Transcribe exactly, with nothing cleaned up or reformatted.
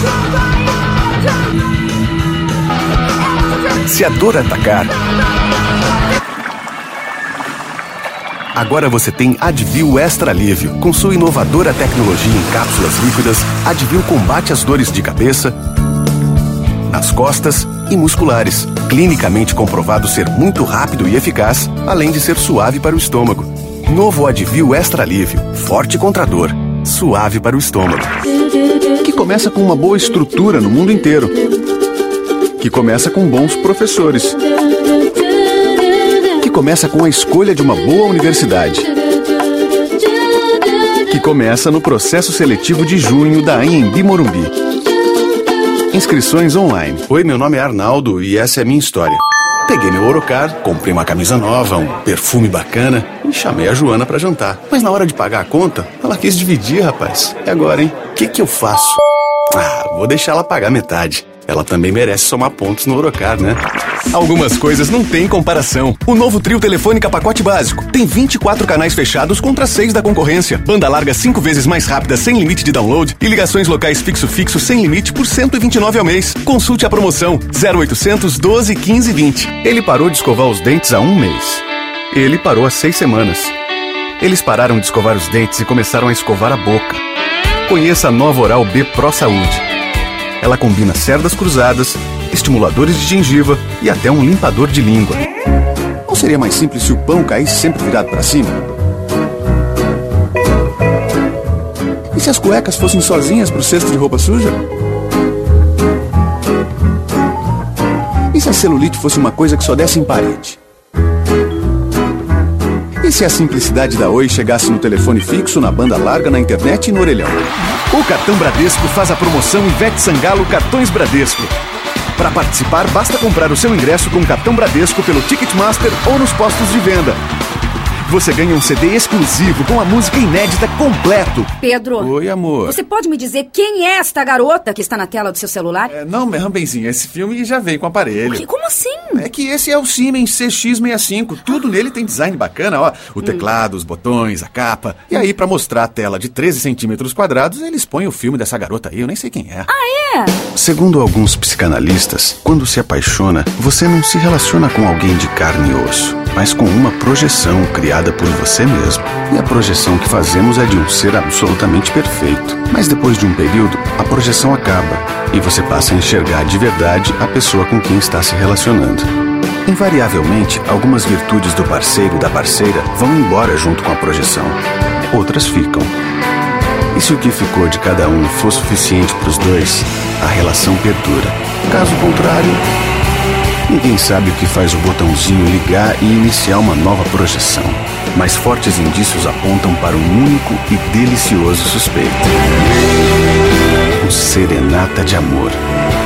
Se a dor atacar, agora você tem Advil Extra Alívio. Com sua inovadora tecnologia em cápsulas líquidas, Advil combate as dores de cabeça, nas costas e musculares. Clinicamente comprovado ser muito rápido e eficaz, além de ser suave para o estômago. Novo Advil Extra Alívio. Forte contra a dor, suave para o estômago. Que começa com uma boa estrutura no mundo inteiro. Que começa com bons professores. Que começa com a escolha de uma boa universidade. Que começa no processo seletivo de junho da Anhembi Morumbi. Inscrições online. Oi, meu nome é Arnaldo e essa é a minha história. Peguei meu Orocar, comprei uma camisa nova, um perfume bacana e chamei a Joana pra jantar. Mas na hora de pagar a conta, ela quis dividir, rapaz. E agora, hein? O que que eu faço? Ah, vou deixar ela pagar metade. Ela também merece somar pontos no Orocar, né? Algumas coisas não têm comparação. O novo Trio Telefônica Pacote Básico tem vinte e quatro canais fechados contra seis da concorrência. Banda larga cinco vezes mais rápida sem limite de download e ligações locais fixo-fixo sem limite por cento e vinte e nove reais ao mês. Consulte a promoção zero oitocentos, doze, quinze, vinte. Ele parou de escovar os dentes há um mês. Ele parou há seis semanas. Eles pararam de escovar os dentes e começaram a escovar a boca. Conheça a nova Oral B Pro Saúde. Ela combina cerdas cruzadas, estimuladores de gengiva e até um limpador de língua. Não seria mais simples se o pão caísse sempre virado para cima? E se as cuecas fossem sozinhas pro cesto de roupa suja? E se a celulite fosse uma coisa que só desse em parede? E se a simplicidade da Oi chegasse no telefone fixo, na banda larga, na internet e no orelhão? O cartão Bradesco faz a promoção Ivete Sangalo Cartões Bradesco. Para participar, basta comprar o seu ingresso com o cartão Bradesco pelo Ticketmaster ou nos postos de venda. Você ganha um C D exclusivo com a música inédita completo. Pedro. Oi, amor. Você pode me dizer quem é esta garota que está na tela do seu celular? É, não, meu benzinho, esse filme já veio com aparelho. Que, como assim? É que esse é o Siemens C X sessenta e cinco. Tudo nele tem design bacana, ó. O teclado, hum. os botões, a capa. E aí, pra mostrar a tela de treze centímetros quadrados, eles põem o filme dessa garota aí. Eu nem sei quem é. Ah, é? Segundo alguns psicanalistas, quando se apaixona, você não se relaciona com alguém de carne e osso, mas com uma projeção criada por você mesmo. E a projeção que fazemos é de um ser absolutamente perfeito. Mas depois de um período, a projeção acaba e você passa a enxergar de verdade a pessoa com quem está se relacionando. Invariavelmente, algumas virtudes do parceiro ou da parceira vão embora junto com a projeção. Outras ficam. E se o que ficou de cada um for suficiente para os dois, a relação perdura. Caso contrário, ninguém sabe o que faz o botãozinho ligar e iniciar uma nova projeção. Mas fortes indícios apontam para um único e delicioso suspeito. O Serenata de Amor.